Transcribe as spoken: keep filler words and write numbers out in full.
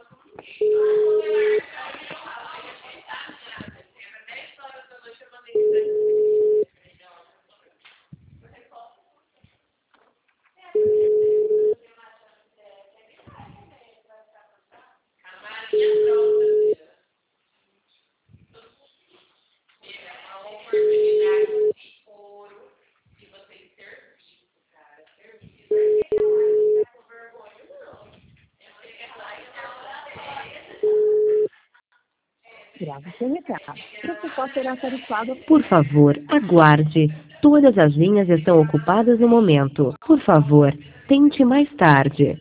Grave seu recado. Você pode ser tarifado. Por favor, aguarde. Todas as linhas estão ocupadas no momento. Por favor, tente mais tarde.